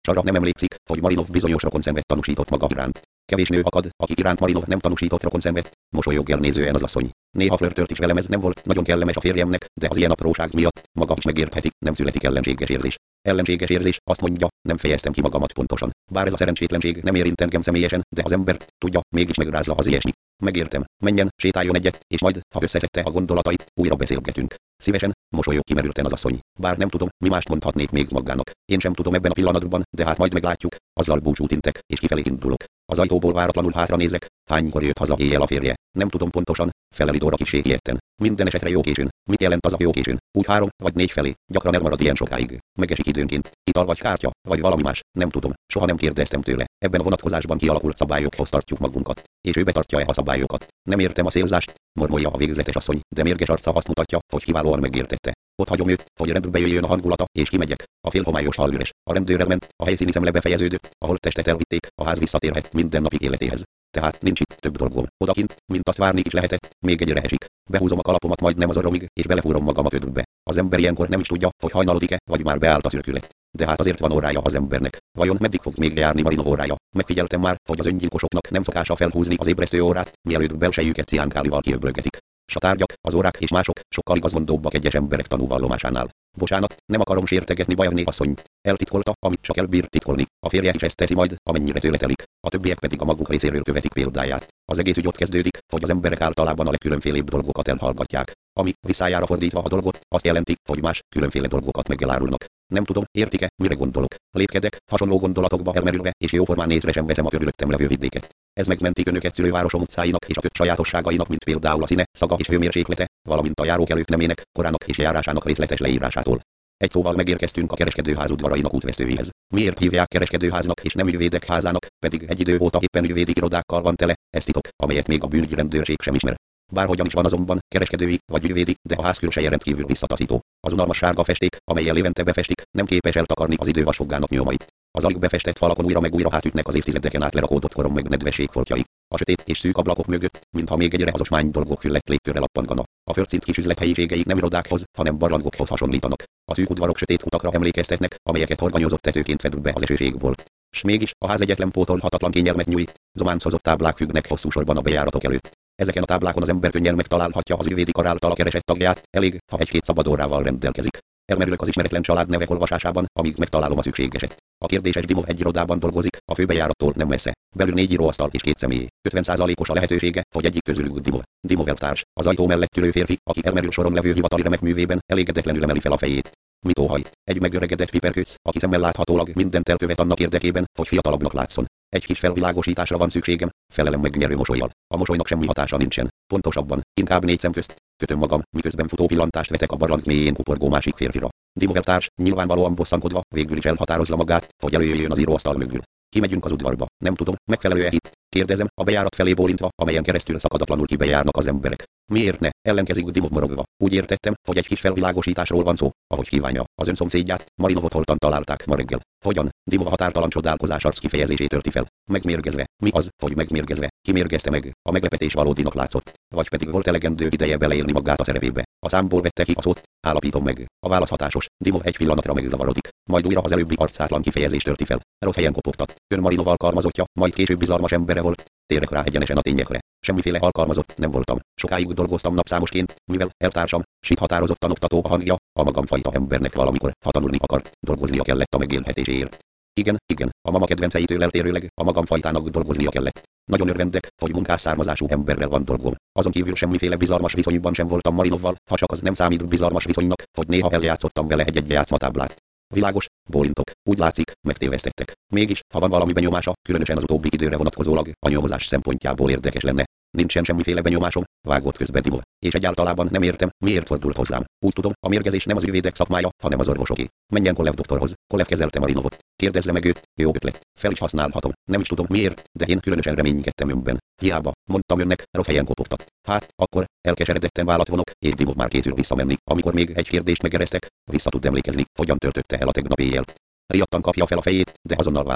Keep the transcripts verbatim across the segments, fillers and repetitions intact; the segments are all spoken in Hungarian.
Sarra nem emlékszik, hogy Marinov bizonyos rokonszenvet tanúsított maga iránt. Kevés nő akad, aki iránt Marinov nem tanúsított rokonszenvet, mosolyog elnézően az asszony. Néha flörtölt is velem, ez nem volt nagyon kellemes a férjemnek, de az ilyen apróság miatt maga is megértheti, nem születik ellenséges érzés. Ellenséges érzés, azt mondja, nem fejeztem ki magamat pontosan. Bár ez a szerencsétlenség nem érint engem személyesen, de az embert, tudja, mégis megrázza az ilyesmi. Megértem, menjen, sétáljon egyet, és majd, ha összeszedte a gondolatait, újra beszélgetünk. Szívesen, mosolyog kimerülten az asszony. Bár nem tudom, mi mást mondhatnék még magának. Én sem tudom ebben a pillanatban, de hát majd meglátjuk. Azzal búcsút intek, és kifelé indulok. Az ajtóból váratlanul hátra nézek, hánykor jött haza éjjel a férje. Nem tudom pontosan, feleli Dóra kissé ilyetten. Minden esetre jó későn. Mit jelent az a jó későn? Úgy három vagy négy felé, gyakran elmarad ilyen sokáig. Megesik időnként. Ital vagy kártya, vagy valami más, nem tudom. Soha nem kérdeztem tőle. Ebben a vonatkozásban kialakult szabályokhoz tartjuk magunkat. És ő betartja-e a szabályokat? Nem értem a szélzást, mormolja a végzetes asszony, de mérges arca azt mutatja, hogy kiválóan megértette. Ott hagyom őt, hogy rendbe jöjjön a hangulata, és kimegyek. A félhomályos hal üres. A rendőr elment, a helyszíni szemle befejeződött, ahol testet elvitték, a ház visszatérhet mindennapi életéhez. Tehát nincs itt több dolgom. Odakint, mint azt várni is lehetett, még egyre esik. Behúzom a kalapomat majdnem az orromig, és belefúrom magam a ködökbe. Az ember ilyenkor nem is tudja, hogy hajnalodik-e, vagy már beállt a szürkület. De hát azért van órája az embernek. Vajon meddig fog még járni Marinov órája? Megfigyeltem már, hogy az öngyilkosoknak nem szokása felhúzni az ébresztő órát, mielőtt belsejüket ciánkálival kiöblögetik. S a tárgyak, az órák és mások sokkal igazmondóbbak egyes emberek tanúvallomásánál. Bocsánat, nem akarom sértegetni Bajavné asszonyt. Eltitkolta, amit csak elbír titkolni. A férje is ezt teszi majd, amennyire tőle telik. A többiek pedig a maguk részéről követik példáját. Az egész ügy ott kezdődik, hogy az emberek általában a legkülönfélébb dolgokat elhallgatják. Ami, visszájára fordítva a dolgot, azt jelenti, hogy más, különféle dolgokat meg elárulnak. Nem tudom, értik-e, mire gondolok. Lépkedek, hasonló gondolatokba elmerülve, és jóformán nézve sem veszem a körülöttem levő vidéket. Ez megmenti önöket szülővárosom utcáinak és a köt sajátosságainak, mint például a színe, szaga és hőmérséklete, valamint a járókelők nemének, korának és járásának részletes leírásától. Egy szóval megérkeztünk a kereskedőház udvarainak útvesztőihez. Miért hívják kereskedőháznak és nem ügyvédek házának, pedig egy idő óta éppen ügyvédi irodákkal van tele, ez titok, amelyet még a bűnügyi rendőrség sem ismer. Bárhogyan is van azonban, kereskedői vagy ügyvédi, de a ház külseje rendkívül visszataszító. Az unalmas sárga festék, amellyel évente befestik, nem képes eltakarni az idő vasfogának nyomait. Az alig befestett falakon újra meg újra hátütnek az évtizedeken át lerakódott korom meg nedvesség foltjai. A sötét és szűk ablakok mögött, mintha még egyre azosmány dolgok füllett légkörrel appangana. A földszint kis üzlethelyiségeik nem irodákhoz, hanem barlangokhoz hasonlítanak. A szűk udvarok sötét utakra emlékeztetnek, amelyeket horganyozott tetőként fedül be az esőség volt. S mégis, a ház egyetlen pótolhatatlan kényelmet nyújt, zománcozott táblák függnek hosszú sorban a bejáratok előtt. Ezeken a táblákon az ember könnyen megtalálhatja az ügyvédi kar által a keresett tagját, elég, ha egy-két szabad órával rendelkezik. Elmerülök az ismeretlen családnevek olvasásában, amíg megtalálom a szükségeset. A kérdéses Dimov egy irodában dolgozik, a főbejárattól nem messze. Belül négy íróasztal és két személy. ötven százalékos a lehetősége, hogy egyik közülük Dimov. Dimov elvtárs, az ajtó mellett ülő férfi, aki elmerül soron levő hivatali remek művében, elégedetlenül emeli fel a fejét. Mit óhaj? Egy megöregedett piperkőc, aki szemmel láthatólag mindent elkövet annak érdekében, hogy fiatalabbnak látszon. Egy kis felvilágosításra van szükségem, felelem megnyerő mosollyal. A mosolynak semmi hatása nincsen. Pontosabban, inkább négy szem közt. Kötöm magam, miközben futó pillantást vetek a barlang mélyén kuporgó másik férfira. Dimov elvtárs, nyilvánvalóan bosszankodva, végül is elhatározza magát, hogy előjöjjön az íróasztal mögül. Kimegyünk az udvarba. Nem tudom, megfelelő-e itt? Kérdezem, a bejárat felé bólintva, amelyen keresztül szakadatlanul kibejárnak az emberek. Miért ne? Ellenkezik Dimov morogva. Úgy értettem, hogy egy kis felvilágosításról van szó, ahogy kívánja. Az ön szomszédját, Marinovot holtan találták ma reggel. Hogyan? Dimov a határtalan csodálkozás arc kifejezését törti fel. Megmérgezve. Mi az, hogy megmérgezve? Ki mérgezte meg? A meglepetés valódinak látszott. Vagy pedig volt elegendő ideje beleélni magát a szerepébe. A számból vette ki a szót, állapítom meg. A válasz hatásos. Dimov egy pillanatra megzavarodik. Majd újra az előbbi arcátlan kifejezést törti fel. Rossz helyen kopogtat. Ön Marinov alkalmazottja, majd később bizalmas embere volt. Térek rá egyenesen a tényekre. Semmiféle alkalmazott nem voltam. Sokáig dolgoztam napszámosként, mivel elvtársam, sit határozottan oktató a hangja, a magamfajta embernek valamikor, ha tanulni akart, dolgoznia kellett a megélhetéséért. Igen, igen, a mama kedvenceitől eltérőleg a magamfajtának dolgoznia kellett. Nagyon örvendek, hogy munkás származású emberrel van dolgom. Azon kívül semmiféle bizalmas viszonyban sem voltam Marinovval, ha csak az nem számít bizalmas viszonynak, hogy néha eljátszottam vele egy-egy játszmatáblát. Világos, bólintok, úgy látszik, megtévesztettek. Mégis, ha van valami benyomása, különösen az utóbbi időre vonatkozólag, a nyomozás szempontjából érdekes lenne. Nincsen semmiféle benyomásom, vágott közbe Dimov. És egyáltalában nem értem, miért fordul hozzám. Úgy tudom, a mérgezés nem az ügyvédek szakmája, hanem az orvosoké. Menjen Kolev doktorhoz. Kolev kezelte Marinovot. Kérdezze meg őt, jó ötlet. Fel is használhatom. Nem is tudom miért, de én különösen reménykedtem önben. Hiába, mondtam önnek, rossz helyen kopogtat. Hát, akkor, elkeseredetten vállat vonok, és Dimov már készül visszamenni, amikor még egy kérdést megeresztek, vissza tud emlékezni, hogyan töltötte el a tegnap éjjelt. Riadtan kapja fel a fejét, de azonnal válaszol.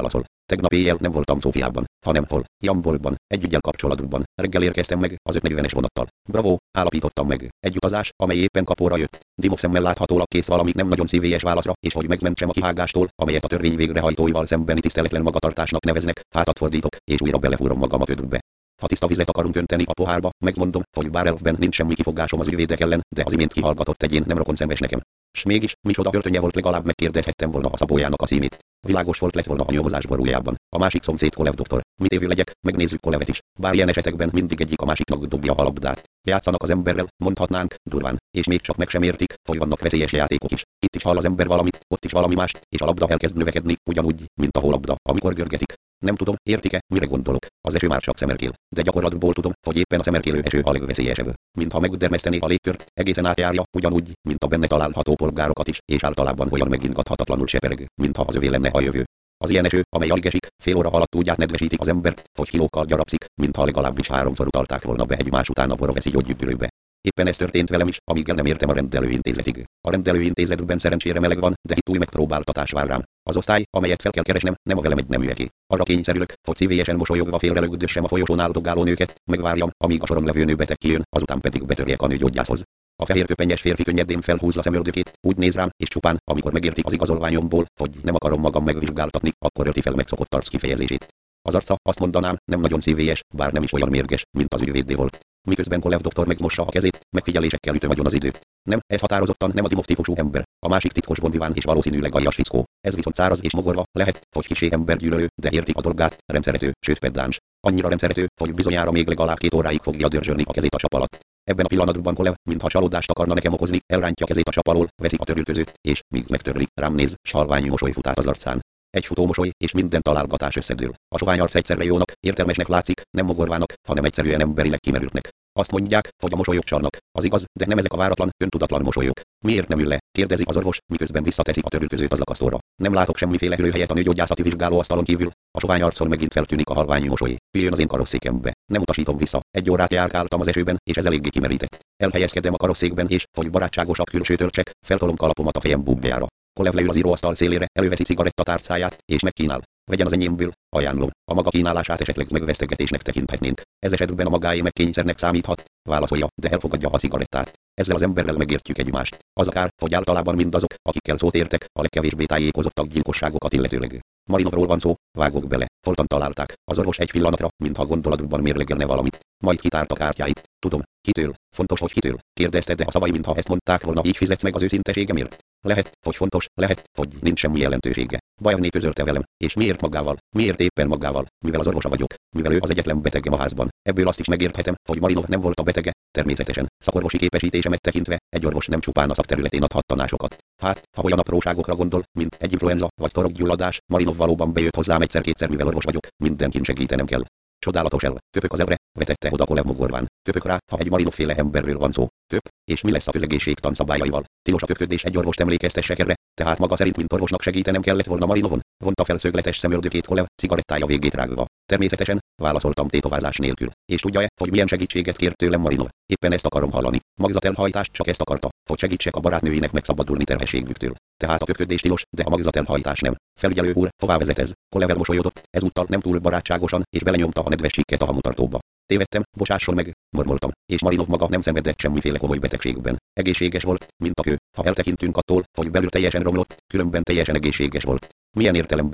Tegnap éjjel nem voltam Szófiában, hanem hol, Jamboltban, egy üggyel kapcsolatban. Reggel érkeztem meg, az ötnegyvenes vonattal. Bravo, állapítottam meg. Egy utazás, amely éppen kapóra jött. Dimov szemmel láthatólag kész valami nem nagyon szívélyes válaszra, és hogy megmentsem a kihágástól, amelyet a törvény végrehajtóival szembeni tiszteletlen magatartásnak neveznek, hátat fordítok, és újra belefúrom magam a ködbe. Ha tiszta vizet akarunk önteni a pohárba, megmondom, hogy bár elfben nincs semmi kifogásom az ügyvédek ellen, de az imént kihallgatott egyén nem rokonszenves nekem. S mégis, micsoda öltönye volt, legalább megkérdezhettem volna a szabójának a címét. Világos volt lett volna a nyomozás borújában. A másik szomszéd Kolev doktor. Mit évő legyek, megnézzük Kolevet is. Bár ilyen esetekben mindig egyik a másiknak dobja a labdát. Játszanak az emberrel, mondhatnánk, durván, és még csak meg sem értik, hogy vannak veszélyes játékok is. Itt is hall az ember valamit, ott is valami mást, és a labda elkezd növekedni, ugyanúgy, mint a hólabda, amikor görgetik. Nem tudom, értik-e, mire gondolok. Az eső már csak szemerkél, de gyakorlatból tudom, hogy éppen a szemerkélő eső a legveszélyesebb. Mintha megdermesztené a légkört, egészen átjárja, ugyanúgy, mint a benne található polgárokat is, és általában olyan megingathatatlanul sepereg, mintha az övé lenne a jövő. Az ilyen eső, amely alig esik, fél óra alatt úgy átnedvesíti az embert, hogy kilókkal gyarapszik, mintha legalábbis háromszor utalták volna be egymás után a boroveszi gyógyüdülőbe. Éppen ez történt velem is, amíg el nem értem a rendelőintézetig. A rendelőintézetben szerencsére meleg van, de itt új megpróbáltatás vár rám. Az osztály, amelyet fel kell keresnem, nem a velem egy neműeké. Arra kényszerülök, hogy szívélyesen mosolyogva félrelögdössem a folyosón áldogáló nőket, megvárjam, amíg a soron levő nő beteg kijön, azután pedig betörjek a nőgyógyászhoz. A fehér köpenyes férfi könnyedén felhúzza szemöldökét, úgy néz rám, és csupán, amikor megérti az igazolványomból, hogy nem akarom magam megvizsgáltatni, akkor ölti fel megszokott arc kifejezését. Az arca, azt mondanám, nem nagyon szívélyes, bár nem is olyan mérges, mint az ügyvédé volt. Miközben Kolev doktor megmossa a kezét, megfigyelésekkel ütöm agyon az időt. Nem, ez határozottan nem a Dimov típusú ember. A másik titkos bonviván és valószínűleg aljas fickó. Ez viszont száraz és mogorva, lehet, hogy kisé embergyűlölő, de érti a dolgát, rendszerető, sőt pedáns. Annyira rendszerető, hogy bizonyára még legalább két óráig fogja dörzsölni a kezét a sap alatt. Ebben a pillanatban Kolev, mintha csalódást akarna nekem okozni, elrántja kezét a sap alól, veszi a törülközőt, és míg megtörli, rám néz, s halvány mosoly fut át az arcán. Egy futó mosoly, és minden találgatás összedől. A sovány arc egyszerre jónak, értelmesnek látszik, nem mogorvának, hanem egyszerűen emberileg kimerültnek. Azt mondják, hogy a mosolyok csalnak. Az igaz, de nem ezek a váratlan, öntudatlan mosolyok. Miért nem ül le? Kérdezi az orvos, miközben visszateszi a törülközőt az akasztóra. Nem látok semmiféle hőhelyet a nőgyógyászati vizsgálóasztalon kívül. A sovány arcon megint feltűnik a halvány mosoly. Üljön az én karosszékembe. Nem utasítom vissza. Egy órát járkáltam az esőben, és ez eléggé kimerített. Elhelyezkedem a karosszékben, és, hogy barátságosabb külső töltsek, feltolom kalapomat a fejem búbjára. Kolev leül az íróasztal szélére, előveszi cigarettatárcáját, és megkínál. Vegyen az enyémből, ajánlom. A maga kínálását esetleg megvesztegetésnek tekinthetnénk. Ez esetben a magáé megkényszernek számíthat, válaszolja, de elfogadja a cigarettát. Ezzel az emberrel megértjük egymást. Az akár, hogy általában mindazok, akikkel szót értek, a legkevésbé tájékozottak gyilkosságokat illetőleg. Marinovról van szó, vágok bele. Holtan találták. Az orvos egy pillanatra, mintha gondolatban mérlegelne valamit. Majd kitárt a kártyáit. Tudom, kitől? Fontos, hogy kitől? Kérdezte, de a szavai, mintha ezt mondták volna, így fizetsz meg az őszinteségemért. Lehet, hogy fontos, lehet, hogy nincs semmi jelentősége. Bajné közölte velem, és miért magával? Miért éppen magával? Mivel az orvosa vagyok, mivel ő az egyetlen betegem a házban. Ebből azt is megérthetem, hogy Marinov nem volt a betege, természetesen. Szakorvosi képesítésemet tekintve, egy orvos nem csupán a szakterületén adhat tanácsokat. Hát, ha olyan apróságokra gondol, mint egy influenza vagy torokgyulladás, Marinov valóban bejött hozzám egyszer-kétszer, mivel orvos vagyok, mindenkin segítenem kell. Csodálatos elv, köpök az evre, vetette oda Kolev mogorván. Köpök rá, ha egy Marinov-féle emberről van szó. Köp, és mi lesz a közegészségtan szabályaival? Tilos a köpködés, egy orvost emlékeztessek erre, tehát maga szerint mint orvosnak segítenem kellett volna Marinovon? Vonta fel szögletes szemöldökét Kolev, cigarettája végét rágva. Természetesen, válaszoltam tétovázás nélkül. És tudja-e, hogy milyen segítséget kért tőlem Marinov? Éppen ezt akarom hallani. Magzatelhajtást csak ezt akarta, hogy segítsek a barátnőinek megszabadulni terhességüktől. Tehát a köpködés tilos, de a magzatelhajtás nem. Felügyelő úr, hová vezet ez? Kolev elmosolyodott, ezúttal nem túl barátságosan, és belenyomta a nedves sikket a hamutartóba. Tévedtem, bocsásson meg, mormoltam, és Marinov maga nem szenvedett semmiféle komoly betegségben. Egészséges volt, mint a kő, ha eltekintünk attól, hogy belül teljesen romlott, különben teljesen egészséges volt. Milyen értelemben?